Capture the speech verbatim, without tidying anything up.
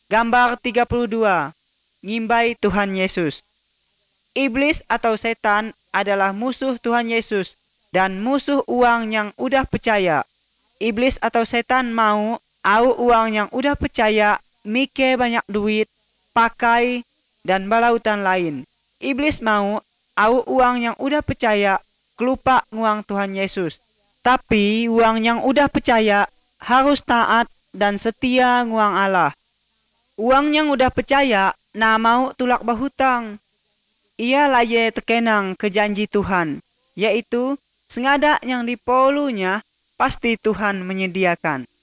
Gambar tiga puluh dua. Ngimbai Tuhan Yesus. Iblis atau setan adalah musuh Tuhan Yesus dan musuh uang yang udah percaya. Iblis atau setan mau au uang yang udah percaya, mike banyak duit, pakai, dan balautan lain. Iblis mau au uang yang udah percaya, kelupa nguang Tuhan Yesus. Tapi uang yang udah percaya harus taat dan setia nguang Allah. Uang yang udah percaya na mau tulak bahutang. Ia laye terkenang ke janji Tuhan, yaitu sengada yang dipolunya pasti Tuhan menyediakan.